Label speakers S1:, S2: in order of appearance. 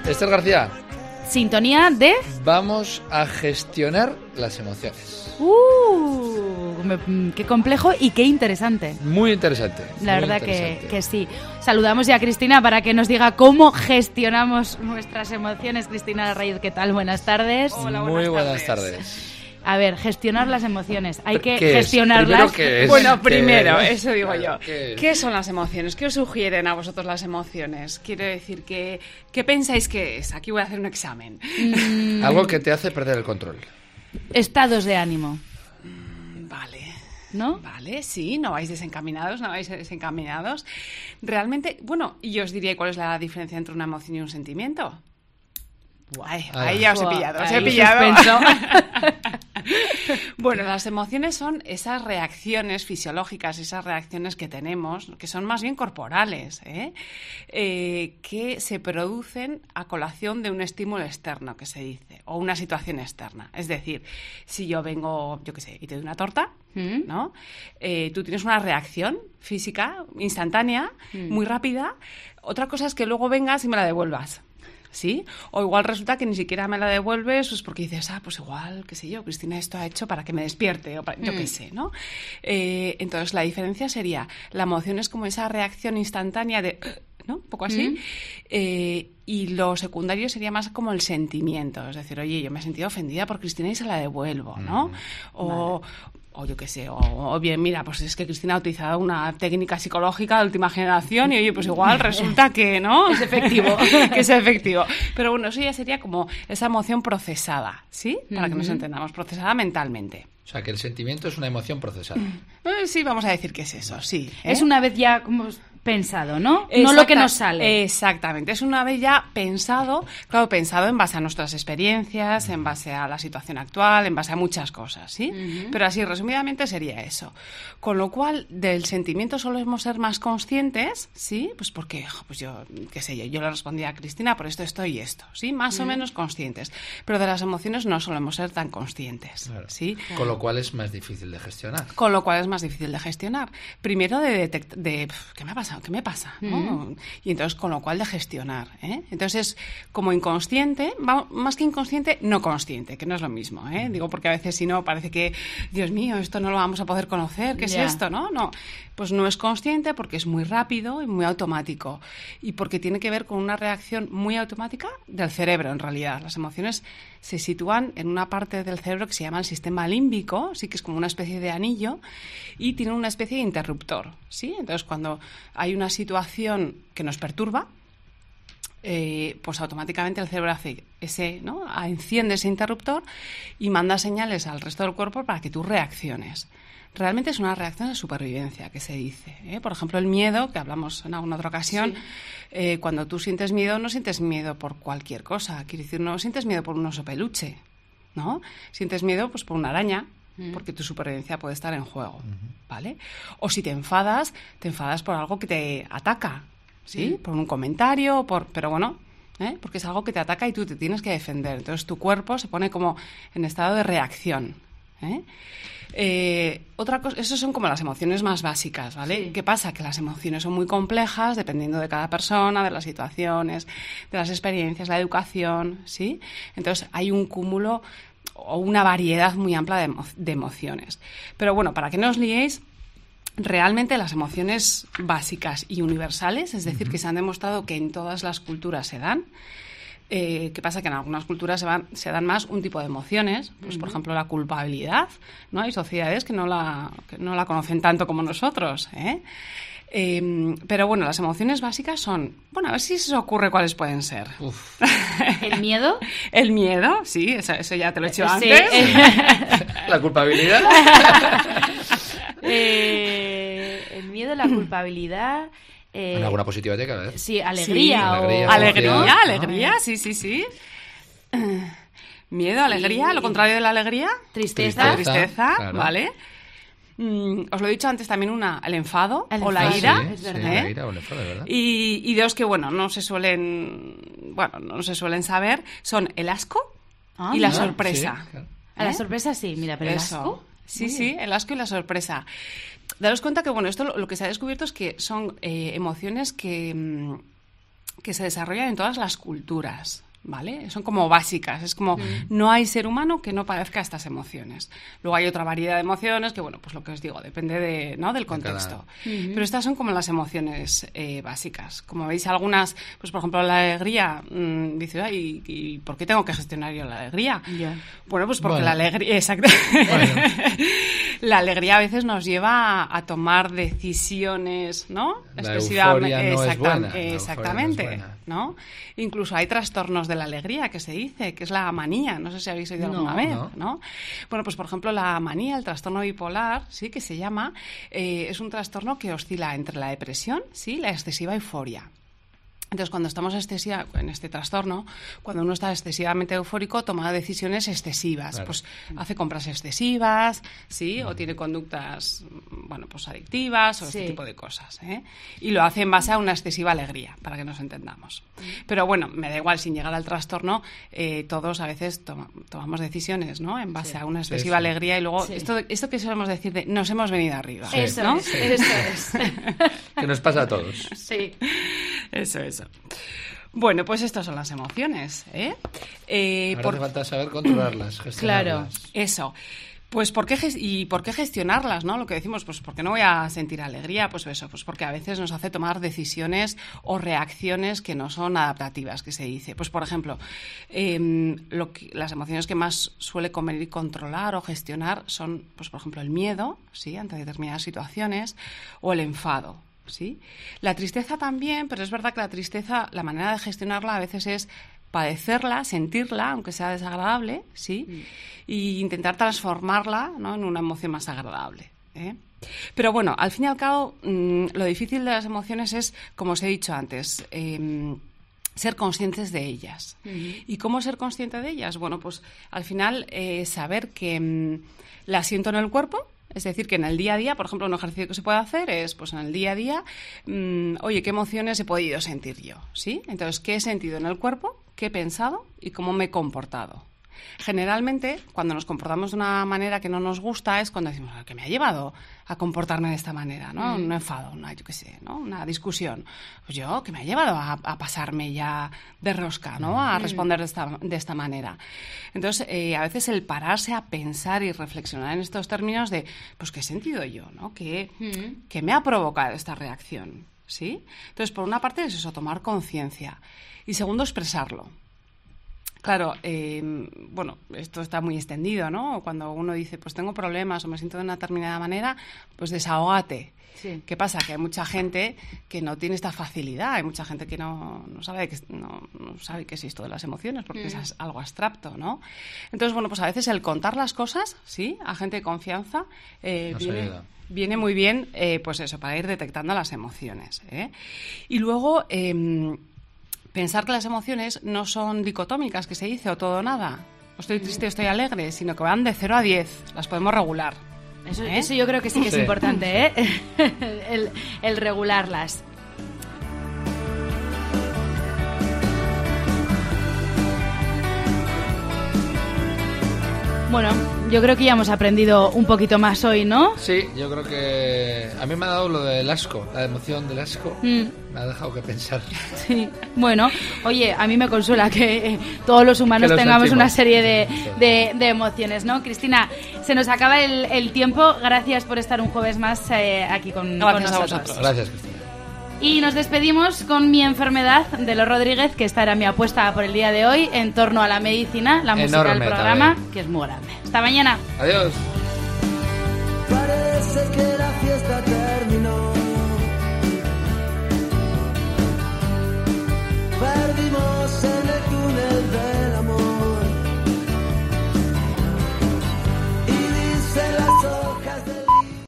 S1: Esther García.
S2: Sintonía de...
S1: Vamos a gestionar las emociones.
S2: Qué complejo y qué interesante.
S1: Muy interesante.
S2: La verdad que sí. Saludamos ya a Cristina para que nos diga cómo gestionamos nuestras emociones. Cristina Larraíz, ¿qué tal? Buenas tardes.
S3: Hola,
S1: Muy buenas tardes.
S2: A ver, gestionar las emociones. Hay que
S1: ¿Qué
S2: gestionarlas.
S1: ¿Qué es?
S3: Bueno, primero, eso digo yo.
S1: ¿Qué
S3: son las emociones? ¿Qué os sugieren a vosotros las emociones? Quiero decir, ¿qué pensáis que es? Aquí voy a hacer un examen.
S1: Algo que te hace perder el control.
S2: Estados de ánimo.
S3: Vale.
S2: ¿No?
S3: Vale, sí, no vais desencaminados. Realmente, bueno, y yo os diría cuál es la diferencia entre una emoción y un sentimiento. Ahí ya os he pillado. Bueno, las emociones son esas reacciones fisiológicas, esas reacciones que tenemos, que son más bien corporales, que se producen a colación de un estímulo externo, que se dice, o una situación externa. Es decir, si yo vengo, yo qué sé, y te doy una torta, ¿no? Tú tienes una reacción física instantánea, muy rápida. Otra cosa es que luego vengas y me la devuelvas. ¿Sí? O igual resulta que ni siquiera me la devuelves, pues porque dices, pues igual, qué sé yo, Cristina esto ha hecho para que me despierte, o yo qué sé, ¿no? Entonces, la diferencia sería, la emoción es como esa reacción instantánea de, ¿no? Un poco así. Y lo secundario sería más como el sentimiento, es decir, oye, yo me he sentido ofendida por Cristina y se la devuelvo, ¿no? O yo qué sé, o bien, mira, pues es que Cristina ha utilizado una técnica psicológica de última generación y oye, pues igual resulta que, ¿no?
S2: Es efectivo.
S3: Que es efectivo. Pero bueno, eso ya sería como esa emoción procesada, ¿sí? Para que nos entendamos, procesada mentalmente.
S1: O sea, que el sentimiento es una emoción procesada.
S3: Sí, vamos a decir que es eso, sí.
S2: Es una vez ya como pensado, ¿no? No lo que nos sale.
S3: Exactamente, es una vez ya pensado, claro, pensado en base a nuestras experiencias, en base a la situación actual, en base a muchas cosas, ¿sí? Pero así, resumidamente, sería eso. Con lo cual, del sentimiento solemos ser más conscientes, ¿sí? Pues porque, pues yo, qué sé yo le respondía a Cristina por esto y esto, ¿sí? Más o menos conscientes. Pero de las emociones no solemos ser tan conscientes,
S1: claro.
S3: ¿sí?
S1: Con lo cual es más difícil de gestionar.
S3: Primero de detectar, ¿qué me ha pasado? ¿Qué me pasa? ¿No? Y entonces, con lo cual, de gestionar. Entonces, como inconsciente, más que inconsciente, no consciente, que no es lo mismo. Digo, porque a veces si no, parece que, Dios mío, esto no lo vamos a poder conocer, ¿qué es esto? No, pues no es consciente porque es muy rápido y muy automático. Y porque tiene que ver con una reacción muy automática del cerebro, en realidad. Las emociones se sitúan en una parte del cerebro que se llama el sistema límbico, sí, que es como una especie de anillo, y tiene una especie de interruptor, ¿sí? Entonces, cuando hay una situación que nos perturba, pues automáticamente el cerebro hace enciende ese interruptor y manda señales al resto del cuerpo para que tú reacciones. Realmente es una reacción de supervivencia, que se dice. Por ejemplo, el miedo, que hablamos en alguna otra ocasión, cuando tú sientes miedo, no sientes miedo por cualquier cosa. Quiere decir, no sientes miedo por un oso peluche, ¿no? Sientes miedo pues por una araña, porque tu supervivencia puede estar en juego, ¿vale? O si te enfadas por algo que te ataca, ¿sí? Por un comentario, pero bueno, porque es algo que te ataca y tú te tienes que defender. Entonces tu cuerpo se pone como en estado de reacción, otra cosa, esas son como las emociones más básicas, ¿vale?
S2: Sí.
S3: ¿Qué pasa? Que las emociones son muy complejas dependiendo de cada persona, de las situaciones, de las experiencias, la educación, ¿sí? Entonces hay un cúmulo o una variedad muy amplia de emociones. Pero bueno, para que no os liéis, realmente las emociones básicas y universales, es decir, que se han demostrado que en todas las culturas se dan. ¿Qué pasa? Que en algunas culturas se dan más un tipo de emociones, pues por ejemplo la culpabilidad, ¿no? Hay sociedades que no la conocen tanto como nosotros, pero bueno, las emociones básicas son, bueno, a ver si se os ocurre cuáles pueden ser.
S2: ¿El miedo?
S3: El miedo, sí, eso ya te lo he hecho antes.
S1: La culpabilidad.
S2: El miedo, la culpabilidad.
S1: En alguna positiva tiene que haber.
S2: Sí, alegría.
S3: Sí, alegría, sí. Miedo, alegría, lo contrario de la alegría.
S2: Tristeza,
S1: claro.
S3: ¿Vale? Os lo he dicho antes también, el enfado o la ira.
S2: Sí, es verdad.
S1: La ira o el enfado, es verdad.
S3: Y dos que, no se suelen saber, son el asco y la sorpresa.
S1: Sí, claro.
S2: A la sorpresa sí, mira, pero el asco.
S3: Sí, el asco y la sorpresa. Daros cuenta que, esto lo que se ha descubierto es que son emociones que que se desarrollan en todas las culturas, ¿vale? Son como básicas, es como no hay ser humano que no padezca estas emociones. Luego hay otra variedad de emociones que, bueno, pues lo que os digo, depende de, ¿no?, del contexto. Pero estas son como las emociones básicas. Como veis, algunas, pues por ejemplo, la alegría, dices, ¿y por qué tengo que gestionar yo la alegría?
S2: Yeah.
S3: Bueno, pues porque la alegría, exacto. Bueno. La alegría a veces nos lleva a tomar decisiones, ¿no?
S1: La euforia no es buena.
S3: Exactamente,
S1: no es buena.
S3: ¿no? Incluso hay trastornos de la alegría que se dice, que es la manía, no sé si habéis oído alguna vez, ¿no? Bueno, pues por ejemplo la manía, el trastorno bipolar, sí, que se llama, es un trastorno que oscila entre la depresión, sí, la excesiva euforia. Entonces, cuando estamos en este trastorno, cuando uno está excesivamente eufórico, toma decisiones excesivas. Claro. Pues hace compras excesivas, ¿sí? O tiene conductas, bueno, pues adictivas o este tipo de cosas, ¿eh? Y lo hace en base a una excesiva alegría, para que nos entendamos. Pero bueno, me da igual, sin llegar al trastorno, todos a veces tomamos decisiones, ¿no? En base a una excesiva alegría y luego esto que solemos decir de nos hemos venido arriba.
S2: Eso,
S3: ¿no?
S2: Eso es.
S1: Que nos pasa a todos.
S2: Sí.
S3: Eso. Bueno, pues estas son las emociones, ¿eh?
S1: Ahora hace falta saber controlarlas, gestionarlas.
S2: Claro.
S3: Eso. Pues ¿por qué gestionarlas, no? Lo que decimos, pues ¿por qué no voy a sentir alegría? Pues eso, pues porque a veces nos hace tomar decisiones o reacciones que no son adaptativas, que se dice. Pues por ejemplo, las emociones que más suele convenir controlar o gestionar son, pues por ejemplo, el miedo, ¿sí?, ante determinadas situaciones, o el enfado. ¿Sí? La tristeza también, pero es verdad que la tristeza, la manera de gestionarla a veces es padecerla, sentirla, aunque sea desagradable, ¿sí? Y intentar transformarla, ¿no?, en una emoción más agradable, ¿eh? Pero bueno, al fin y al cabo, lo difícil de las emociones es, como os he dicho antes, ser conscientes de ellas. ¿Y cómo ser consciente de ellas? Bueno, pues al final saber que las siento en el cuerpo. Es decir, que en el día a día, por ejemplo, un ejercicio que se puede hacer es, pues en el día a día, oye, ¿qué emociones he podido sentir yo? ¿Sí? Entonces, ¿qué he sentido en el cuerpo? ¿Qué he pensado? ¿Y cómo me he comportado? Generalmente, cuando nos comportamos de una manera que no nos gusta, es cuando decimos, ¿qué me ha llevado a comportarme de esta manera? ¿No? Un enfado, yo qué sé, ¿no? Una discusión. Pues yo, ¿qué me ha llevado a pasarme ya de rosca, ¿no? A responder de esta manera. Entonces, a veces el pararse a pensar y reflexionar en estos términos de, pues, ¿qué he sentido yo, ¿no? ¿Qué me ha provocado esta reacción? ¿Sí? Entonces, por una parte es eso, tomar conciencia. Y segundo, expresarlo. Claro, bueno, esto está muy extendido, ¿no? Cuando uno dice, pues tengo problemas o me siento de una determinada manera, pues desahógate. Sí. ¿Qué pasa? Que hay mucha gente que no tiene esta facilidad, hay mucha gente que no sabe qué es esto de las emociones, porque es algo abstracto, ¿no? Entonces, bueno, pues a veces el contar las cosas, ¿sí?, a gente de confianza, viene muy bien, pues eso, para ir detectando las emociones, ¿eh? Y luego pensar que las emociones no son dicotómicas, que se dice, o todo o nada. O estoy triste o estoy alegre, sino que van de 0 a 10. Las podemos regular.
S2: Eso yo creo que sí que es importante, ¿eh? el regularlas. Bueno, yo creo que ya hemos aprendido un poquito más hoy, ¿no?
S1: Sí, yo creo que a mí me ha dado lo del asco, la emoción del asco. Me ha dejado que pensar.
S2: Sí, bueno, oye, a mí me consuela que todos los humanos tengamos una serie de emociones, ¿no? Cristina, se nos acaba el tiempo. Gracias por estar un jueves más aquí con nosotros.
S3: A vosotros.
S1: Gracias, Cristina.
S2: Y nos despedimos con Mi enfermedad, de Los Rodríguez, que esta era mi apuesta por el día de hoy en torno a la medicina, la música del programa, también, que es muy grande. Hasta mañana.
S1: Adiós.
S4: Parece que la fiesta